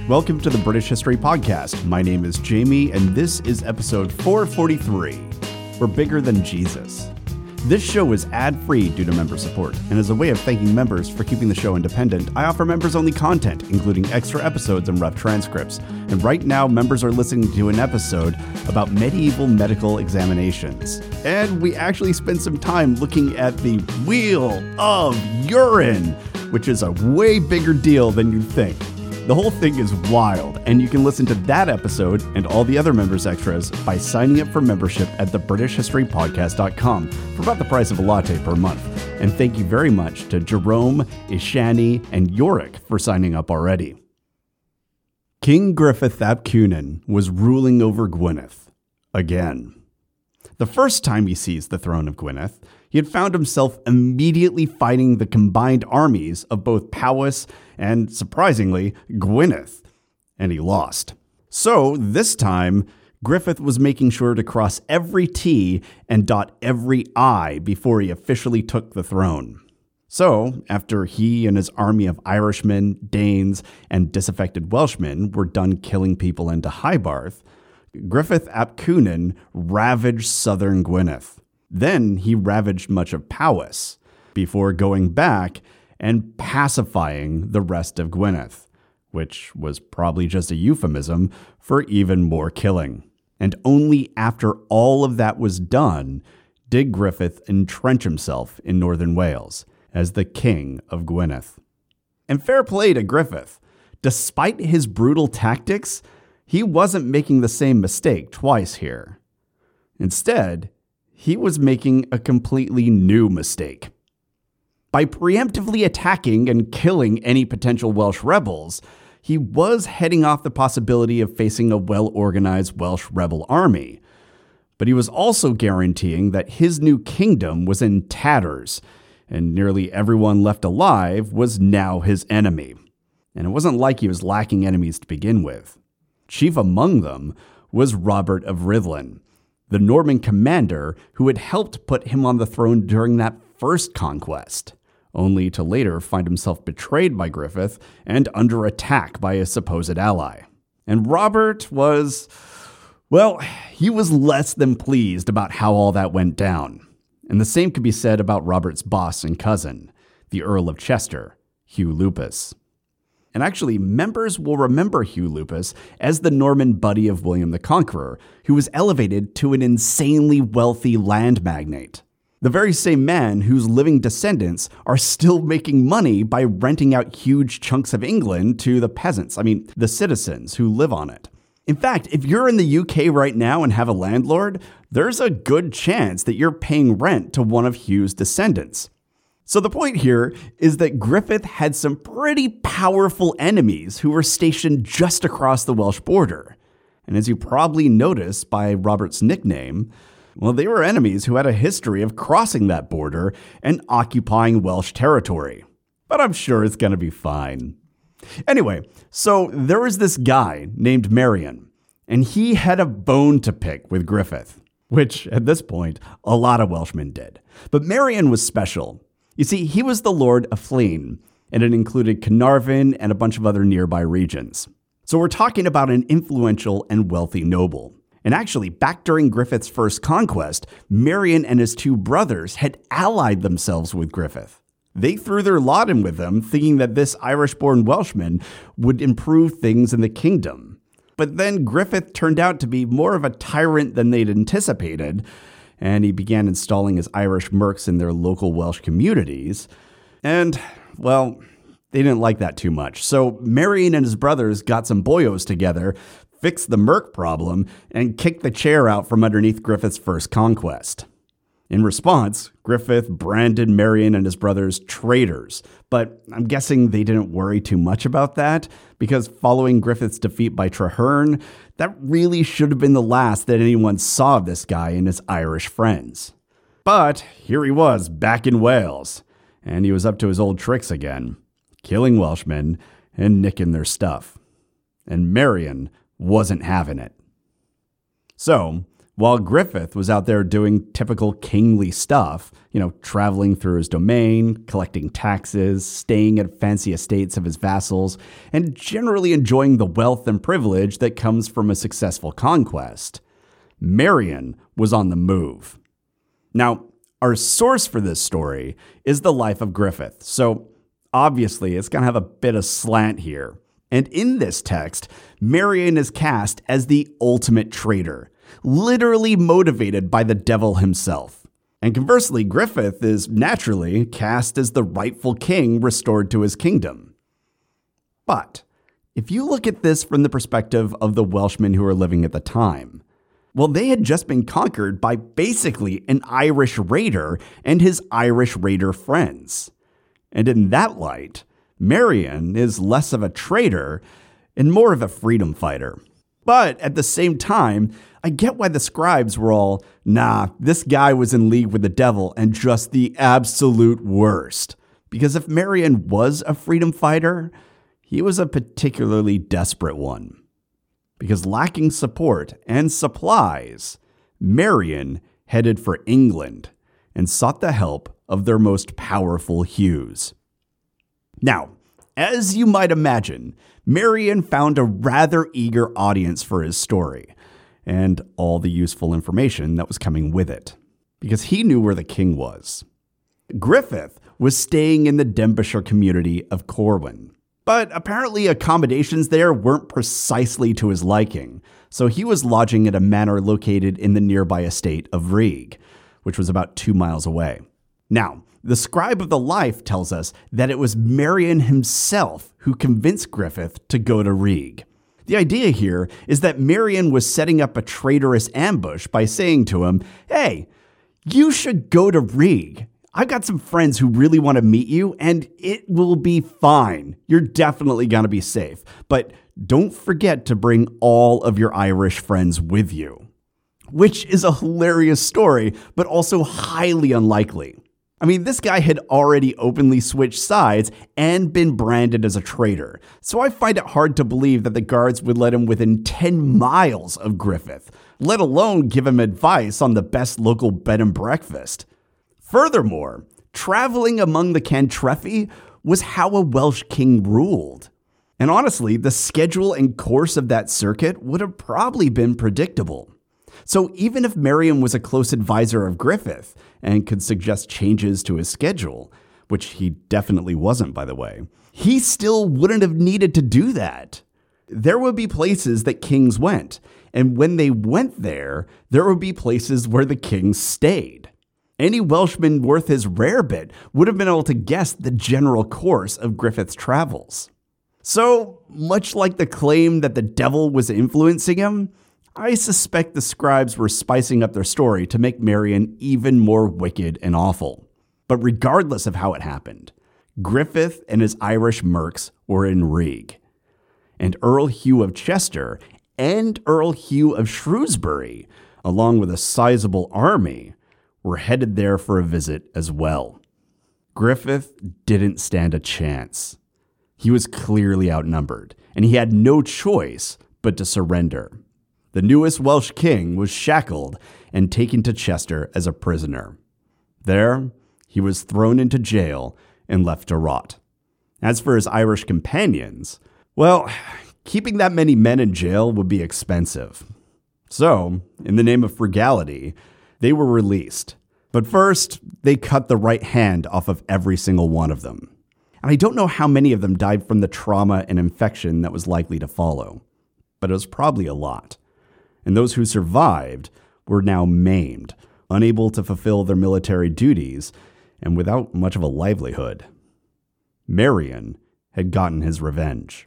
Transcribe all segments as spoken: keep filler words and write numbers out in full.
Welcome to the British History Podcast. My name is Jamie, and this is episode four forty-three. We're bigger than Jesus. This show is ad-free due to member support, and as a way of thanking members for keeping the show independent, I offer members-only content, including extra episodes and rough transcripts. And right now, members are listening to an episode about medieval medical examinations. And we actually spent some time looking at the Wheel of Urine, which is a way bigger deal than you think. The whole thing is wild, and you can listen to that episode and all the other members' extras by signing up for membership at the british history podcast dot com for about the price of a latte per month. And thank you very much to Jerome, Ishani, and Yorick for signing up already. King Griffith ap Cynan was ruling over Gwynedd again. The first time he seized the throne of Gwynedd, he had found himself immediately fighting the combined armies of both Powys and, surprisingly, Gwynedd, and he lost. So, this time, Griffith was making sure to cross every T and dot every I before he officially took the throne. So, after he and his army of Irishmen, Danes, and disaffected Welshmen were done killing people into Highbarth, Griffith ap Cynan ravaged southern Gwynedd. Then he ravaged much of Powys, before going back and pacifying the rest of Gwynedd, which was probably just a euphemism for even more killing. And only after all of that was done did Griffith entrench himself in northern Wales as the King of Gwynedd. And fair play to Griffith. Despite his brutal tactics, he wasn't making the same mistake twice here. Instead, he was making a completely new mistake. By preemptively attacking and killing any potential Welsh rebels, he was heading off the possibility of facing a well-organized Welsh rebel army. But he was also guaranteeing that his new kingdom was in tatters, and nearly everyone left alive was now his enemy. And it wasn't like he was lacking enemies to begin with. Chief among them was Robert of Rhuddlan, the Norman commander who had helped put him on the throne during that first conquest, only to later find himself betrayed by Griffith and under attack by a supposed ally. And Robert was, well, he was less than pleased about how all that went down. And the same could be said about Robert's boss and cousin, the Earl of Chester, Hugh Lupus. And actually, members will remember Hugh Lupus as the Norman buddy of William the Conqueror, who was elevated to an insanely wealthy land magnate. The very same man whose living descendants are still making money by renting out huge chunks of England to the peasants, I mean, the citizens who live on it. In fact, if you're in the U K right now and have a landlord, there's a good chance that you're paying rent to one of Hugh's descendants. So the point here is that Griffith had some pretty powerful enemies who were stationed just across the Welsh border. And as you probably noticed by Robert's nickname, well, they were enemies who had a history of crossing that border and occupying Welsh territory. But I'm sure it's going to be fine. Anyway, so there was this guy named Merrion, and he had a bone to pick with Griffith, which at this point, a lot of Welshmen did. But Merrion was special. You see, he was the Lord of Flein, and it included Carnarvon and a bunch of other nearby regions. So we're talking about an influential and wealthy noble. And actually, back during Griffith's first conquest, Merrion and his two brothers had allied themselves with Griffith. They threw their lot in with him, thinking that this Irish-born Welshman would improve things in the kingdom. But then Griffith turned out to be more of a tyrant than they'd anticipated, and he began installing his Irish mercs in their local Welsh communities. And, well, they didn't like that too much. So Merrion and his brothers got some boyos together, fixed the merc problem, and kicked the chair out from underneath Griffith's first conquest. In response, Griffith branded Merrion and his brothers traitors, but I'm guessing they didn't worry too much about that, because following Griffith's defeat by Traherne, that really should have been the last that anyone saw of this guy and his Irish friends. But here he was, back in Wales, and he was up to his old tricks again, killing Welshmen and nicking their stuff. And Merrion wasn't having it. So, While Griffith was out there doing typical kingly stuff, you know, traveling through his domain, collecting taxes, staying at fancy estates of his vassals, and generally enjoying the wealth and privilege that comes from a successful conquest, Marion was on the move. Now, our source for this story is the life of Griffith, so obviously it's going to have a bit of slant here. And in this text, Marion is cast as the ultimate traitor, literally motivated by the devil himself. And conversely, Griffith is naturally cast as the rightful king restored to his kingdom. But if you look at this from the perspective of the Welshmen who were living at the time, well, they had just been conquered by basically an Irish raider and his Irish raider friends. And in that light, Marion is less of a traitor and more of a freedom fighter. But at the same time, I get why the scribes were all, nah, this guy was in league with the devil and just the absolute worst. Because if Marion was a freedom fighter, he was a particularly desperate one. Because lacking support and supplies, Marion headed for England and sought the help of their most powerful Hughs. Now, as you might imagine, Marion found a rather eager audience for his story and all the useful information that was coming with it, because he knew where the king was. Griffith was staying in the Denbighshire community of Corwin, but apparently accommodations there weren't precisely to his liking, so he was lodging at a manor located in the nearby estate of Rieig, which was about two miles away. Now, the scribe of the life tells us that it was Marion himself who convinced Griffith to go to Rieig. The idea here is that Marion was setting up a traitorous ambush by saying to him, hey, you should go to Rieig. I've got some friends who really want to meet you, and it will be fine. You're definitely going to be safe. But don't forget to bring all of your Irish friends with you. Which is a hilarious story, but also highly unlikely. I mean, this guy had already openly switched sides and been branded as a traitor, so I find it hard to believe that the guards would let him within ten miles of Griffith, let alone give him advice on the best local bed and breakfast. Furthermore, traveling among the Cantrefi was how a Welsh king ruled. And honestly, the schedule and course of that circuit would have probably been predictable. So even if Marion was a close advisor of Griffith and could suggest changes to his schedule, which he definitely wasn't, by the way, he still wouldn't have needed to do that. There would be places that kings went, and when they went there, there would be places where the king stayed. Any Welshman worth his rarebit would have been able to guess the general course of Griffith's travels. So, much like the claim that the devil was influencing him, I suspect the scribes were spicing up their story to make Marion even more wicked and awful. But regardless of how it happened, Griffith and his Irish mercs were in Rieig. And Earl Hugh of Chester and Earl Hugh of Shrewsbury, along with a sizable army, were headed there for a visit as well. Griffith didn't stand a chance. He was clearly outnumbered, and he had no choice but to surrender. The newest Welsh king was shackled and taken to Chester as a prisoner. There, he was thrown into jail and left to rot. As for his Irish companions, well, keeping that many men in jail would be expensive. So, in the name of frugality, they were released. But first, they cut the right hand off of every single one of them. And I don't know how many of them died from the trauma and infection that was likely to follow, but it was probably a lot. And those who survived were now maimed, unable to fulfill their military duties, and without much of a livelihood. Marion had gotten his revenge.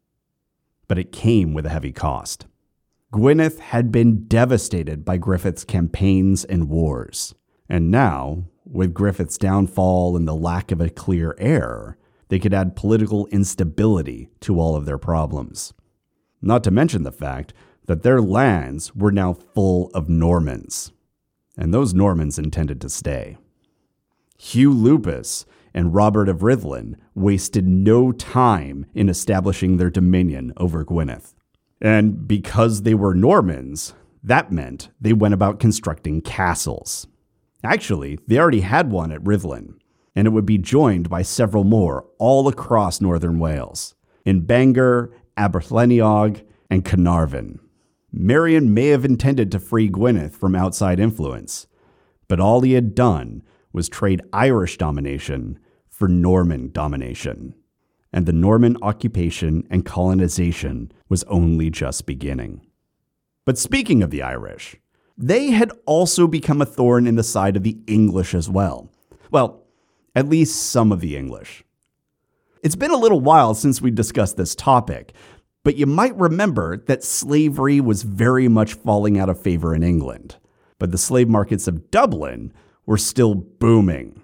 But it came with a heavy cost. Gwynedd had been devastated by Griffith's campaigns and wars. And now, with Griffith's downfall and the lack of a clear heir, they could add political instability to all of their problems. Not to mention the fact that their lands were now full of Normans, and those Normans intended to stay. Hugh Lupus and Robert of Rhuddlan wasted no time in establishing their dominion over Gwynedd. And because they were Normans, That meant they went about constructing castles. Actually, they already had one at Rhuddlan, and it would be joined by several more all across northern Wales, in Bangor, Aberlleiniog, and Carnarvon. Merrion may have intended to free Gwynedd from outside influence, but all he had done was trade Irish domination for Norman domination. And the Norman occupation and colonization was only just beginning. But speaking of the Irish, they had also become a thorn in the side of the English as well. Well, at least some of the English. It's been a little while since we discussed this topic, but you might remember that slavery was very much falling out of favor in England, but the slave markets of Dublin were still booming.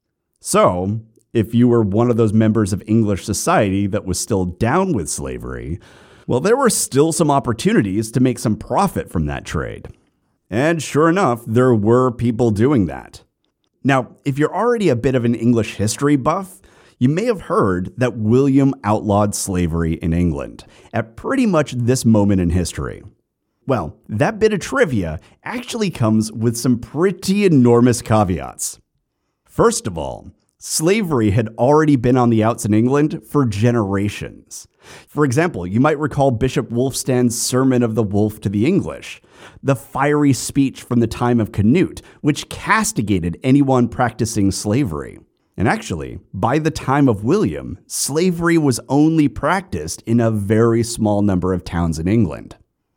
So, if you were one of those members of English society that was still down with slavery, well, there were still some opportunities to make some profit from that trade. And sure enough, there were people doing that. Now, if you're already a bit of an English history buff, you may have heard that William outlawed slavery in England at pretty much this moment in history. Well, that bit of trivia actually comes with some pretty enormous caveats. First of all, slavery had already been on the outs in England for generations. For example, you might recall Bishop Wulfstan's Sermon of the Wolf to the English, the fiery speech from the time of Canute, which castigated anyone practicing slavery. And actually, by the time of William, slavery was only practiced in a very small number of towns in England.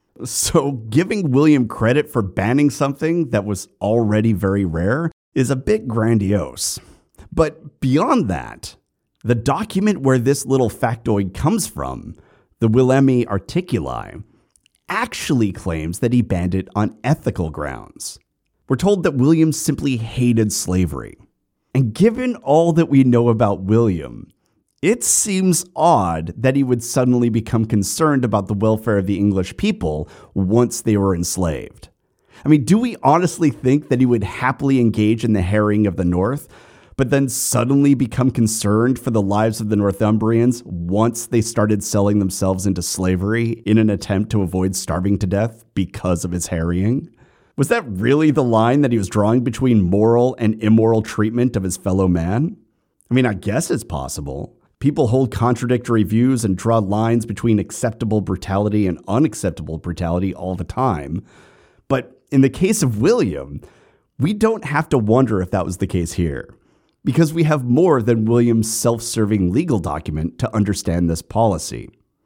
So giving William credit for banning something that was already very rare is a bit grandiose. But beyond that, the document where this little factoid comes from, the Williami Articuli, actually claims that he banned it on ethical grounds. We're told that William simply hated slavery. And given all that we know about William, it seems odd that he would suddenly become concerned about the welfare of the English people once they were enslaved. I mean, do we honestly think that he would happily engage in the harrying of the North, but then suddenly become concerned for the lives of the Northumbrians once they started selling themselves into slavery in an attempt to avoid starving to death because of his harrying? Was that really the line that he was drawing between moral and immoral treatment of his fellow man? I mean, I guess it's possible. People hold contradictory views and draw lines between acceptable brutality and unacceptable brutality all the time. But in the case of William, we don't have to wonder if that was the case here, because we have more than William's self-serving legal document to understand this policy.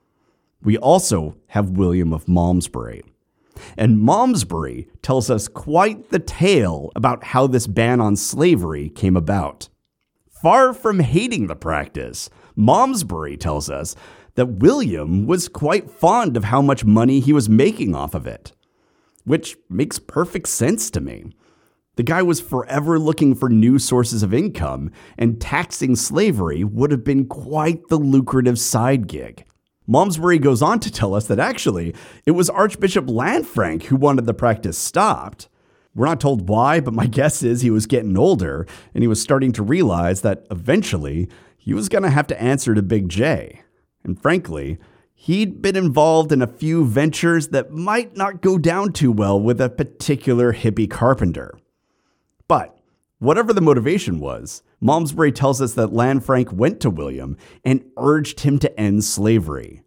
We also have William of Malmesbury. And Malmesbury tells us quite the tale about how this ban on slavery came about. Far from hating the practice, Malmesbury tells us that William was quite fond of how much money he was making off of it, which makes perfect sense to me. The guy was forever looking for new sources of income, and taxing slavery would have been quite the lucrative side gig. Malmesbury goes on to tell us that actually, it was Archbishop Lanfranc who wanted the practice stopped. We're not told why, but my guess is he was getting older, and he was starting to realize that eventually he was going to have to answer to Big J. And frankly, he'd been involved in a few ventures that might not go down too well with a particular hippie carpenter. But whatever the motivation was, Malmesbury tells us that Lanfranc went to William and urged him to end slavery.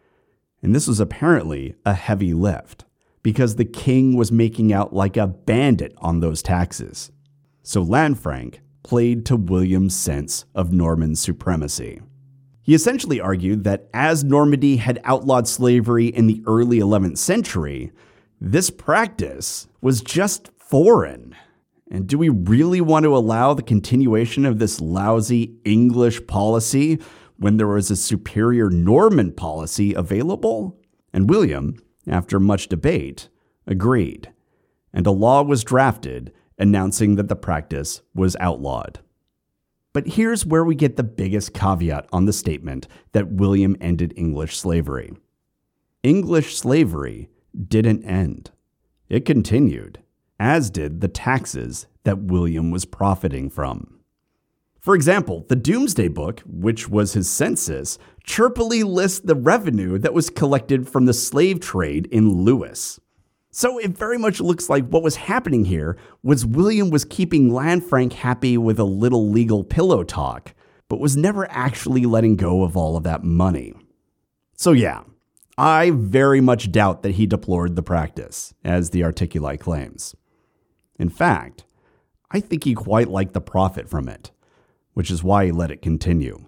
And this was apparently a heavy lift, because the king was making out like a bandit on those taxes. So Lanfranc played to William's sense of Norman supremacy. He essentially argued that as Normandy had outlawed slavery in the early eleventh century, this practice was just foreign. And do we really want to allow the continuation of this lousy English policy when there was a superior Norman policy available? And William, after much debate, agreed, and a law was drafted announcing that the practice was outlawed. But here's where we get the biggest caveat on the statement that William ended English slavery. English slavery didn't end. It continued, as did the taxes that William was profiting from. For example, the Domesday Book, which was his census, chirpily lists the revenue that was collected from the slave trade in Lewis. So it very much looks like what was happening here was William was keeping Lanfranc happy with a little legal pillow talk, but was never actually letting go of all of that money. So yeah, I very much doubt that he deplored the practice, as the Articuli claims. In fact, I think he quite liked the profit from it, which is why he let it continue.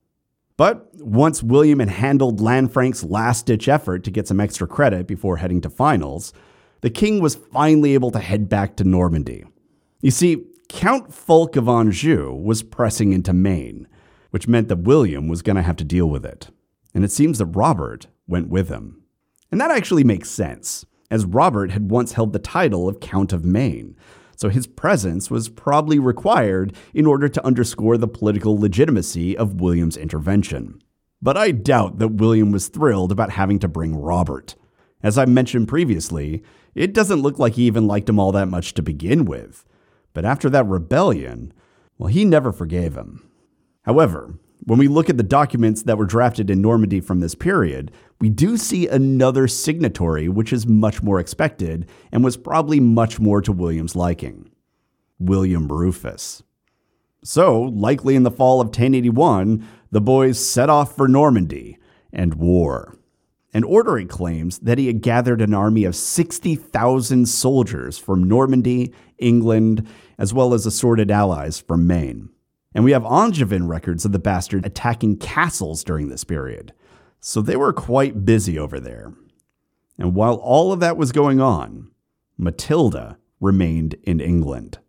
But once William had handled Lanfranc's last-ditch effort to get some extra credit before heading to finals, the king was finally able to head back to Normandy. You see, Count Fulk of Anjou was pressing into Maine, which meant that William was going to have to deal with it. And it seems that Robert went with him. And that actually makes sense, as Robert had once held the title of Count of Maine, so his presence was probably required in order to underscore the political legitimacy of William's intervention. But I doubt that William was thrilled about having to bring Robert. As I mentioned previously, it doesn't look like he even liked him all that much to begin with. But after that rebellion, well, he never forgave him. However, when we look at the documents that were drafted in Normandy from this period, we do see another signatory which is much more expected and was probably much more to William's liking. William Rufus. So, likely in the fall of ten eighty-one, the boys set off for Normandy and war. And Ordery claims that he had gathered an army of sixty thousand soldiers from Normandy, England, as well as assorted allies from Maine. And we have Angevin records of the bastard attacking castles during this period. So they were quite busy over there. And while all of that was going on, Matilda remained in England.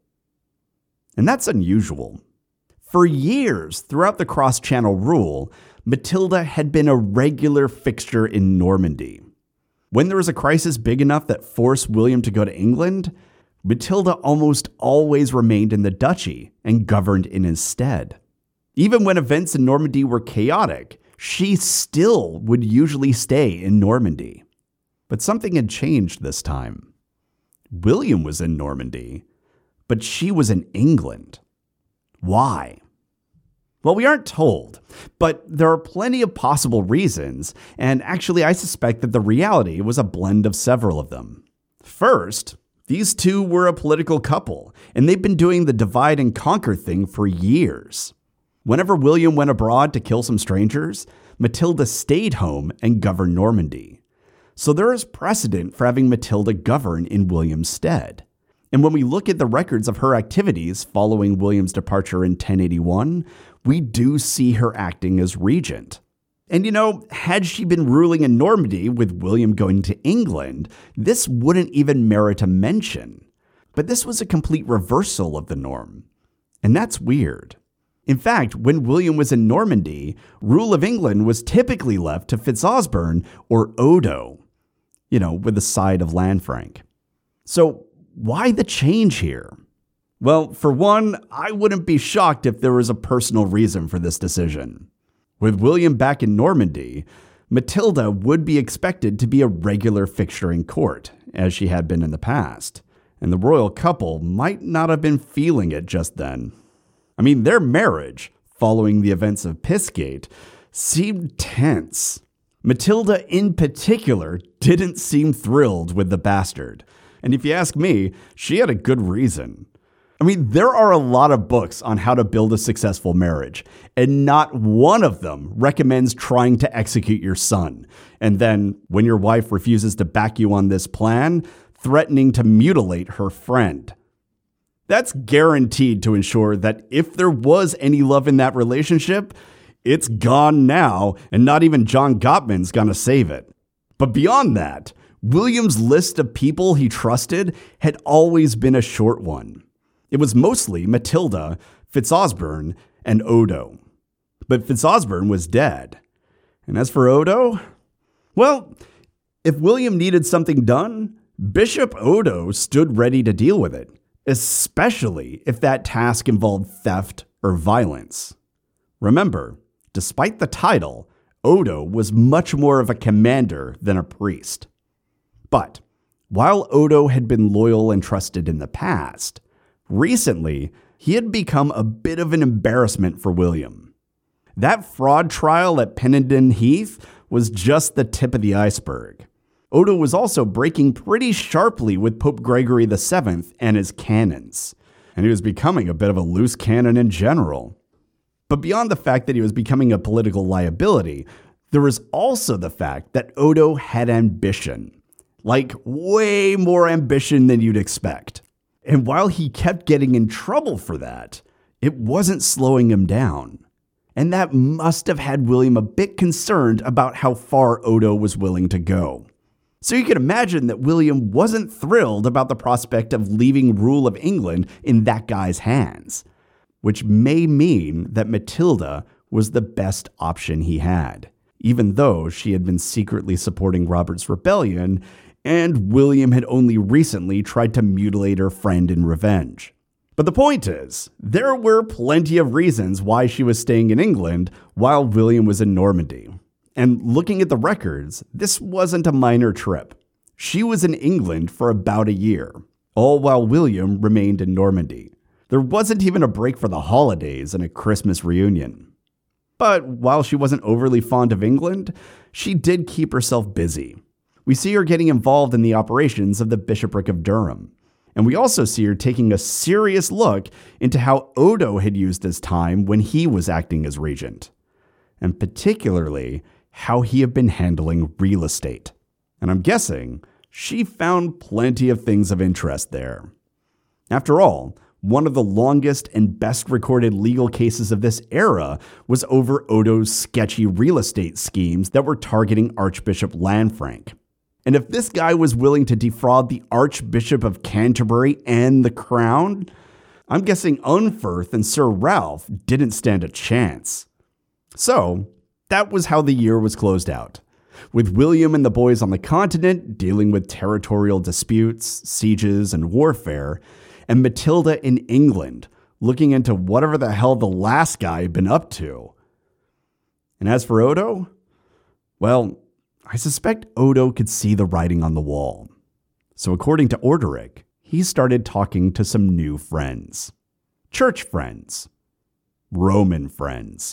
And that's unusual. For years throughout the cross-channel rule, Matilda had been a regular fixture in Normandy. When there was a crisis big enough that forced William to go to England, Matilda almost always remained in the duchy and governed in his stead. Even when events in Normandy were chaotic, she still would usually stay in Normandy. But something had changed this time. William was in Normandy, but she was in England. Why? Well, we aren't told, but there are plenty of possible reasons, and actually I suspect that the reality was a blend of several of them. First, these two were a political couple, and they've been doing the divide and conquer thing for years. Whenever William went abroad to kill some strangers, Matilda stayed home and governed Normandy. So there is precedent for having Matilda govern in William's stead. And when we look at the records of her activities following William's departure in ten eighty-one, we do see her acting as regent. And you know, had she been ruling in Normandy with William going to England, this wouldn't even merit a mention. But this was a complete reversal of the norm. And that's weird. In fact, when William was in Normandy, rule of England was typically left to Fitzosborne or Odo, you know, with the side of Lanfranc. So why the change here? Well, for one, I wouldn't be shocked if there was a personal reason for this decision. With William back in Normandy, Matilda would be expected to be a regular fixture in court, as she had been in the past, and the royal couple might not have been feeling it just then. I mean, their marriage, following the events of Pissgate, seemed tense. Matilda, in particular, didn't seem thrilled with the bastard. And if you ask me, she had a good reason. I mean, there are a lot of books on how to build a successful marriage, and not one of them recommends trying to execute your son. And then, when your wife refuses to back you on this plan, threatening to mutilate her friend. That's guaranteed to ensure that if there was any love in that relationship, it's gone now, and not even John Gottman's gonna save it. But beyond that, William's list of people he trusted had always been a short one. It was mostly Matilda, Fitzosborne, and Odo. But Fitzosborne was dead. And as for Odo, well, if William needed something done, Bishop Odo stood ready to deal with it, especially if that task involved theft or violence. Remember, despite the title, Odo was much more of a commander than a priest. But while Odo had been loyal and trusted in the past, recently, he had become a bit of an embarrassment for William. That fraud trial at Pennenden Heath was just the tip of the iceberg. Odo was also breaking pretty sharply with Pope Gregory the seventh and his canons, and he was becoming a bit of a loose cannon in general. But beyond the fact that he was becoming a political liability, there was also the fact that Odo had ambition. Like, way more ambition than you'd expect. And while he kept getting in trouble for that, it wasn't slowing him down. And that must have had William a bit concerned about how far Odo was willing to go. So you can imagine that William wasn't thrilled about the prospect of leaving rule of England in that guy's hands, which may mean that Matilda was the best option he had, even though she had been secretly supporting Robert's rebellion, and William had only recently tried to mutilate her friend in revenge. But the point is, there were plenty of reasons why she was staying in England while William was in Normandy. And looking at the records, this wasn't a minor trip. She was in England for about a year, all while William remained in Normandy. There wasn't even a break for the holidays and a Christmas reunion. But while she wasn't overly fond of England, she did keep herself busy. We see her getting involved in the operations of the Bishopric of Durham. And we also see her taking a serious look into how Odo had used his time when he was acting as regent, and particularly how he had been handling real estate. And I'm guessing she found plenty of things of interest there. After all, one of the longest and best recorded legal cases of this era was over Odo's sketchy real estate schemes that were targeting Archbishop Lanfranc. And if this guy was willing to defraud the Archbishop of Canterbury and the crown, I'm guessing Unferth and Sir Ralph didn't stand a chance. So that was how the year was closed out, with William and the boys on the continent dealing with territorial disputes, sieges, and warfare, and Matilda in England looking into whatever the hell the last guy had been up to. And as for Odo, well, I suspect Odo could see the writing on the wall. So according to Orderic, he started talking to some new friends. Church friends. Roman friends.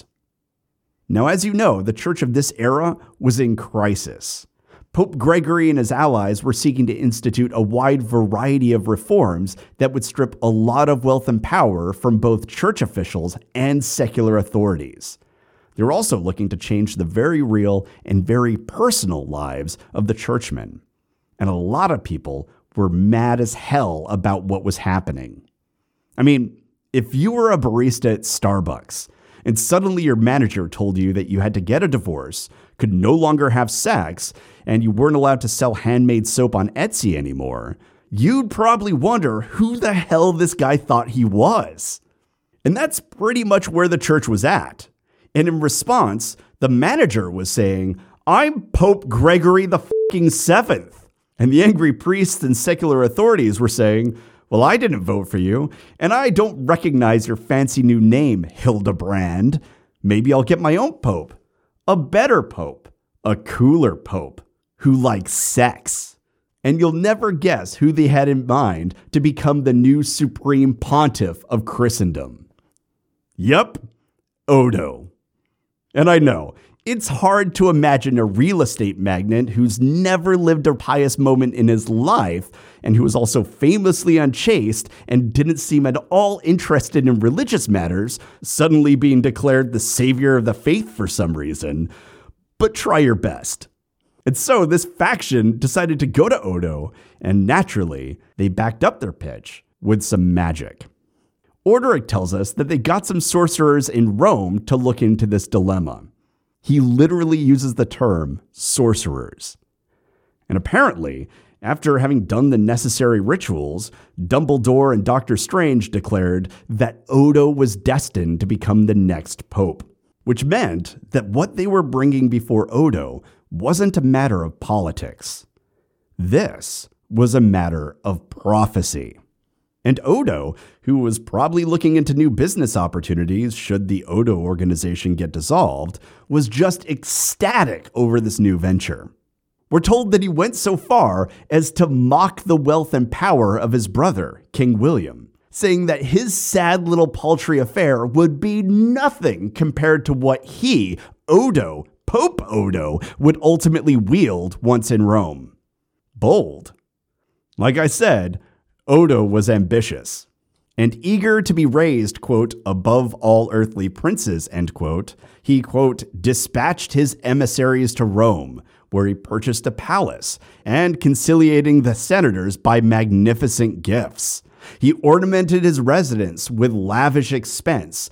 Now, as you know, the church of this era was in crisis. Pope Gregory and his allies were seeking to institute a wide variety of reforms that would strip a lot of wealth and power from both church officials and secular authorities. They were also looking to change the very real and very personal lives of the churchmen. And a lot of people were mad as hell about what was happening. I mean, if you were a barista at Starbucks and suddenly your manager told you that you had to get a divorce, could no longer have sex, and you weren't allowed to sell handmade soap on Etsy anymore, you'd probably wonder who the hell this guy thought he was. And that's pretty much where the church was at. And in response, the manager was saying, "I'm Pope Gregory the fucking seventh." And the angry priests and secular authorities were saying, "Well, I didn't vote for you, and I don't recognize your fancy new name, Hildebrand. Maybe I'll get my own pope. A better pope. A cooler pope. Who likes sex." And you'll never guess who they had in mind to become the new supreme pontiff of Christendom. Yup, Odo. And I know, it's hard to imagine a real estate magnate who's never lived a pious moment in his life and who was also famously unchaste and didn't seem at all interested in religious matters suddenly being declared the savior of the faith for some reason. But try your best. And so this faction decided to go to Odo, and naturally, they backed up their pitch with some magic. Orderic tells us that they got some sorcerers in Rome to look into this dilemma. He literally uses the term sorcerers. And apparently, after having done the necessary rituals, Dumbledore and Doctor Strange declared that Odo was destined to become the next pope, which meant that what they were bringing before Odo wasn't a matter of politics. This was a matter of prophecy. And Odo, who was probably looking into new business opportunities should the Odo organization get dissolved, was just ecstatic over this new venture. We're told that he went so far as to mock the wealth and power of his brother, King William, saying that his sad little paltry affair would be nothing compared to what he, Odo, Pope Odo, would ultimately wield once in Rome. bold. Like I said, Odo was ambitious. And eager to be raised, quote, above all earthly princes, end quote, he, quote, dispatched his emissaries to Rome, where he purchased a palace, and conciliating the senators by magnificent gifts. He ornamented his residence with lavish expense.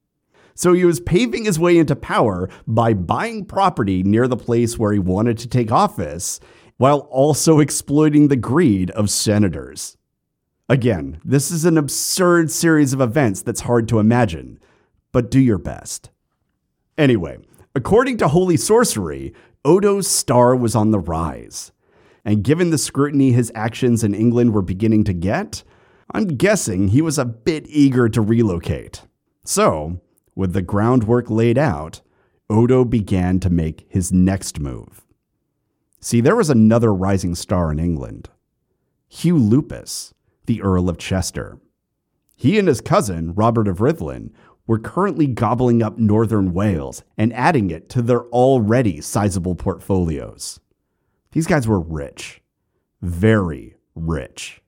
So he was paving his way into power by buying property near the place where he wanted to take office, while also exploiting the greed of senators. Again, this is an absurd series of events that's hard to imagine, but do your best. Anyway, according to Holy Sorcery, Odo's star was on the rise. And given the scrutiny his actions in England were beginning to get, I'm guessing he was a bit eager to relocate. So, with the groundwork laid out, Odo began to make his next move. See, there was another rising star in England, Hugh Lupus, the Earl of Chester. He and his cousin, Robert of Rhuddlan, were currently gobbling up northern Wales and adding it to their already sizable portfolios. These guys were rich, very rich.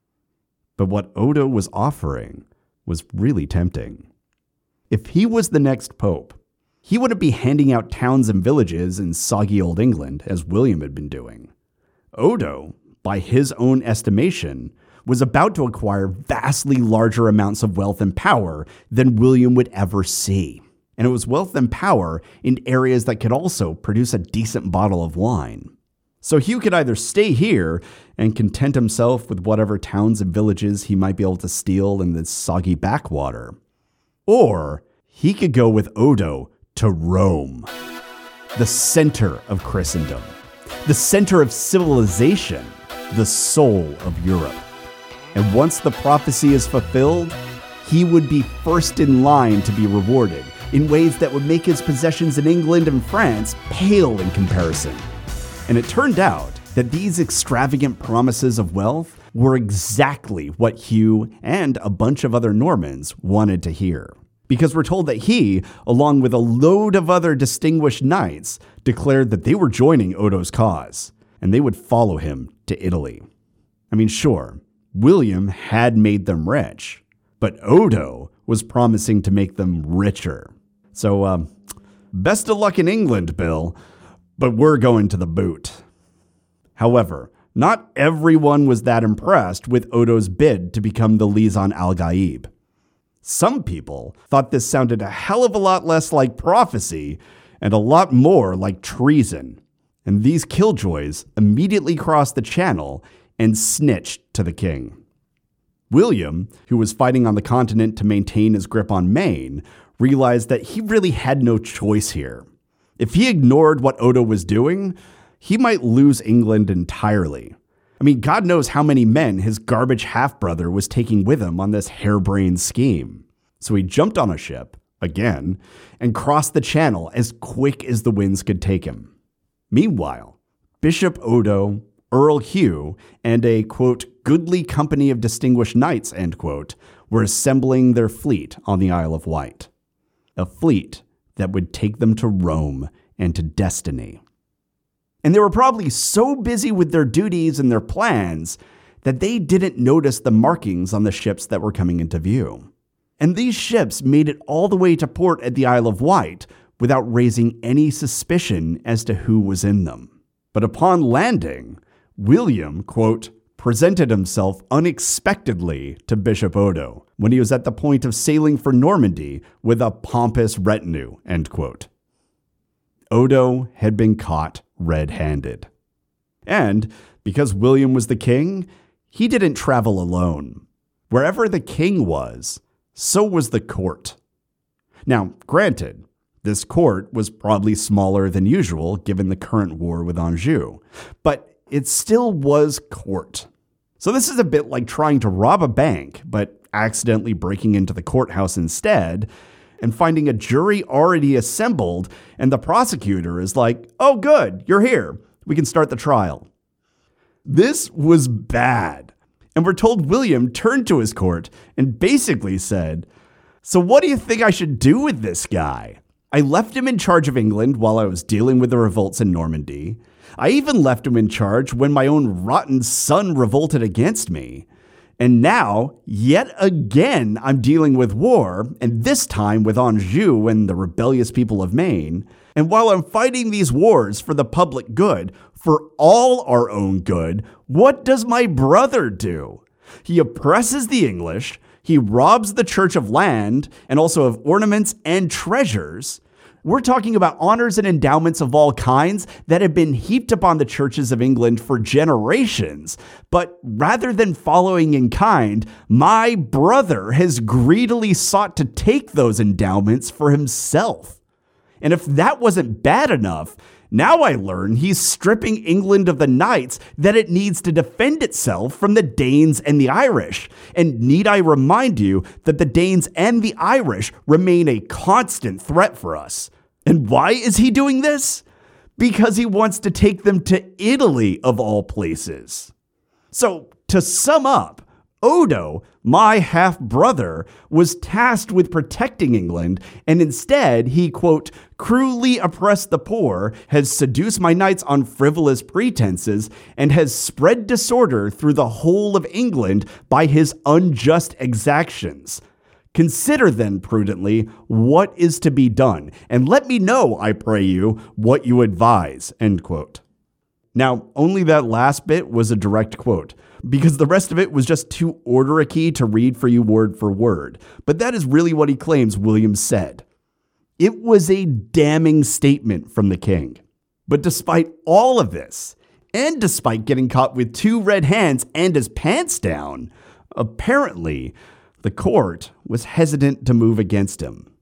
But what Odo was offering was really tempting. If he was the next pope, he wouldn't be handing out towns and villages in soggy old England as William had been doing. Odo, by his own estimation, was about to acquire vastly larger amounts of wealth and power than William would ever see. And it was wealth and power in areas that could also produce a decent bottle of wine. So Hugh could either stay here and content himself with whatever towns and villages he might be able to steal in this soggy backwater, or he could go with Odo to Rome, the center of Christendom, the center of civilization, the soul of Europe. And once the prophecy is fulfilled, he would be first in line to be rewarded in ways that would make his possessions in England and France pale in comparison. And it turned out that these extravagant promises of wealth were exactly what Hugh and a bunch of other Normans wanted to hear. Because we're told that he, along with a load of other distinguished knights, declared that they were joining Odo's cause, and they would follow him to Italy. I mean, sure, William had made them rich, but Odo was promising to make them richer. So, uh, best of luck in England, Bill, but we're going to the boot. However, not everyone was that impressed with Odo's bid to become the Lisan al-Gaib. Some people thought this sounded a hell of a lot less like prophecy and a lot more like treason. And these killjoys immediately crossed the channel and snitched to the king. William, who was fighting on the continent to maintain his grip on Maine, realized that he really had no choice here. If he ignored what Odo was doing, he might lose England entirely. I mean, God knows how many men his garbage half-brother was taking with him on this harebrained scheme. So he jumped on a ship, again, and crossed the channel as quick as the winds could take him. Meanwhile, Bishop Odo, Earl Hugh, and a, quote, goodly company of distinguished knights, end quote, were assembling their fleet on the Isle of Wight. A fleet that would take them to Rome and to destiny. And they were probably so busy with their duties and their plans that they didn't notice the markings on the ships that were coming into view. And these ships made it all the way to port at the Isle of Wight without raising any suspicion as to who was in them. But upon landing, William, quote, presented himself unexpectedly to Bishop Odo when he was at the point of sailing for Normandy with a pompous retinue, end quote. Odo had been caught red-handed. And because William was the king, he didn't travel alone. Wherever the king was, so was the court. Now, granted, this court was probably smaller than usual given the current war with Anjou, but it still was court. So this is a bit like trying to rob a bank, but accidentally breaking into the courthouse instead, and finding a jury already assembled, and the prosecutor is like, oh good, you're here. We can start the trial. This was bad. And we're told William turned to his court and basically said, so what do you think I should do with this guy? I left him in charge of England while I was dealing with the revolts in Normandy. I even left him in charge when my own rotten son revolted against me. And now, yet again, I'm dealing with war, and this time with Anjou and the rebellious people of Maine. And while I'm fighting these wars for the public good, for all our own good, what does my brother do? He oppresses the English, he robs the church of land, and also of ornaments and treasures. We're talking about honors and endowments of all kinds that have been heaped upon the churches of England for generations. But rather than following in kind, my brother has greedily sought to take those endowments for himself. And if that wasn't bad enough, now I learn he's stripping England of the knights that it needs to defend itself from the Danes and the Irish. And need I remind you that the Danes and the Irish remain a constant threat for us. And why is he doing this? Because he wants to take them to Italy, of all places. So, to sum up, Odo, my half-brother, was tasked with protecting England, and instead he, quote, cruelly oppressed the poor, has seduced my knights on frivolous pretenses, and has spread disorder through the whole of England by his unjust exactions. Consider then prudently what is to be done, and let me know, I pray you, what you advise, end quote. Now, only that last bit was a direct quote, because the rest of it was just too order-a-key to read for you word for word. But that is really what he claims William said. It was a damning statement from the king. But despite all of this, and despite getting caught with two red hands and his pants down, apparently the court was hesitant to move against him.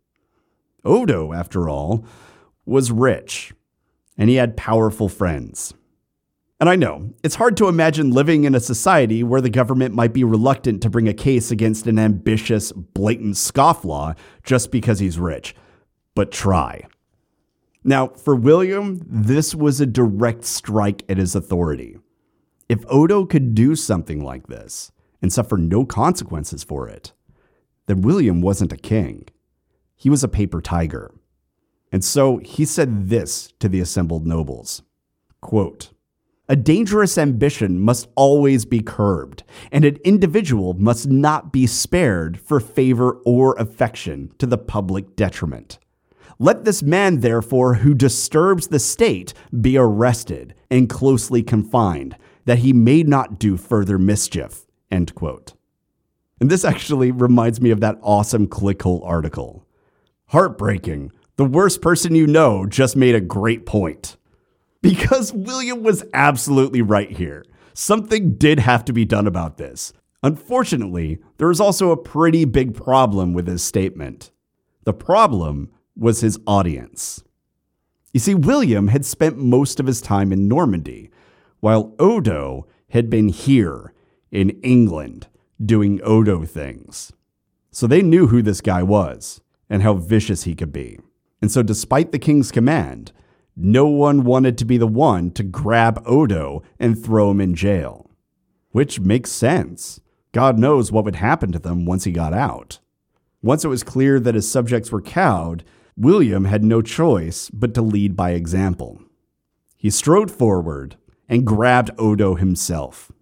Odo, after all, was rich, and he had powerful friends. And I know, it's hard to imagine living in a society where the government might be reluctant to bring a case against an ambitious, blatant scofflaw just because he's rich. But try. Now, for William, this was a direct strike at his authority. If Odo could do something like this and suffer no consequences for it, then William wasn't a king. He was a paper tiger. And so he said this to the assembled nobles, quote, "A dangerous ambition must always be curbed, and an individual must not be spared for favor or affection to the public detriment. Let this man, therefore, who disturbs the state be arrested and closely confined, that he may not do further mischief," end quote. And this actually reminds me of that awesome Clickhole article. Heartbreaking. The worst person you know just made a great point. Because William was absolutely right here. Something did have to be done about this. Unfortunately, there was also a pretty big problem with his statement. The problem was his audience. You see, William had spent most of his time in Normandy, while Odo had been here in England doing Odo things. So they knew who this guy was and how vicious he could be. And so despite the king's command, no one wanted to be the one to grab Odo and throw him in jail. Which makes sense. God knows what would happen to them once he got out. Once it was clear that his subjects were cowed, William had no choice but to lead by example. He strode forward and grabbed Odo himself.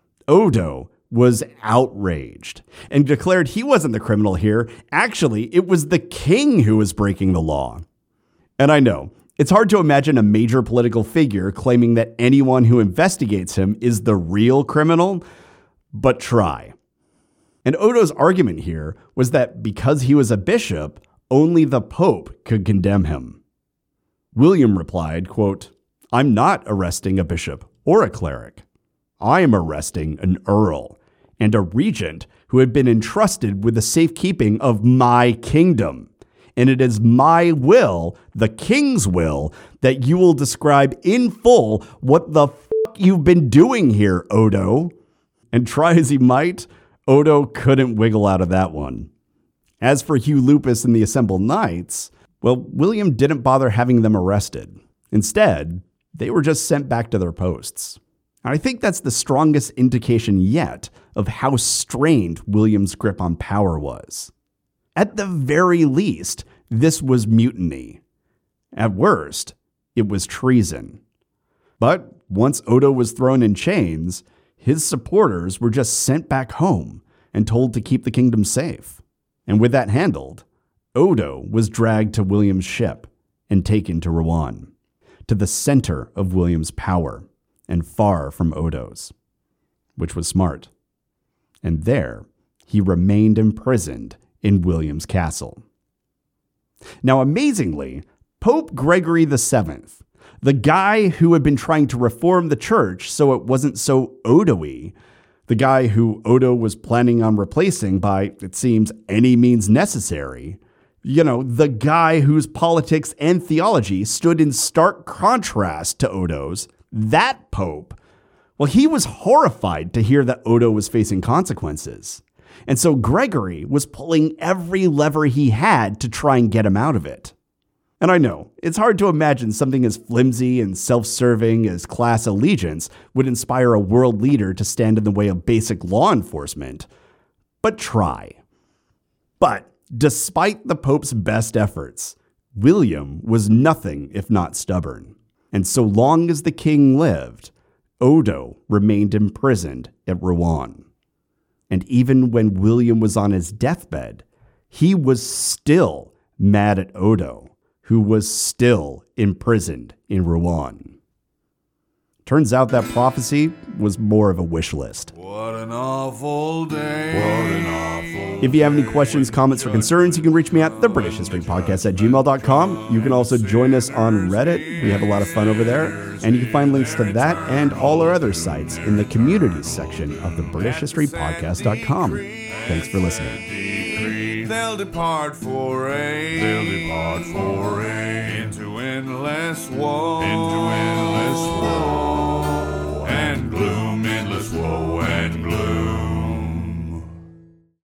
Odo was outraged and declared he wasn't the criminal here. Actually, it was the king who was breaking the law. And I know, it's hard to imagine a major political figure claiming that anyone who investigates him is the real criminal, but try. And Odo's argument here was that because he was a bishop, only the Pope could condemn him. William replied, quote, "I'm not arresting a bishop or a cleric. I am arresting an earl and a regent who had been entrusted with the safekeeping of my kingdom. And it is my will, the king's will, that you will describe in full what the fuck you've been doing here, Odo." And try as he might, Odo couldn't wiggle out of that one. As for Hugh Lupus and the assembled knights, well, William didn't bother having them arrested. Instead, they were just sent back to their posts. And I think that's the strongest indication yet of how strained William's grip on power was. At the very least, this was mutiny. At worst, it was treason. But once Odo was thrown in chains, his supporters were just sent back home and told to keep the kingdom safe. And with that handled, Odo was dragged to William's ship and taken to Rouen, to the center of William's power and far from Odo's, which was smart. And there he remained imprisoned in William's castle. Now, amazingly, Pope Gregory the Seventh, the guy who had been trying to reform the church so it wasn't so Odo-y, the guy who Odo was planning on replacing by, it seems, any means necessary, you know, the guy whose politics and theology stood in stark contrast to Odo's, that pope, well, he was horrified to hear that Odo was facing consequences. And so Gregory was pulling every lever he had to try and get him out of it. And I know, it's hard to imagine something as flimsy and self-serving as class allegiance would inspire a world leader to stand in the way of basic law enforcement. But try. But despite the Pope's best efforts, William was nothing if not stubborn. And so long as the king lived, Odo remained imprisoned at Rouen. And even when William was on his deathbed, he was still mad at Odo, who was still imprisoned in Rouen. Turns out that prophecy was more of a wish list. What an awful day. What an awful If you have any questions, comments, or concerns, you can reach me at the British History Podcast at gmail dot com. You can also join us on Reddit. We have a lot of fun over there. And you can find links to that and all our other sites in the communities section of the British History Podcast dot com. Thanks for listening. They'll depart for a, they'll depart for a, into endless woe, into endless woe, and gloom, endless woe and gloom.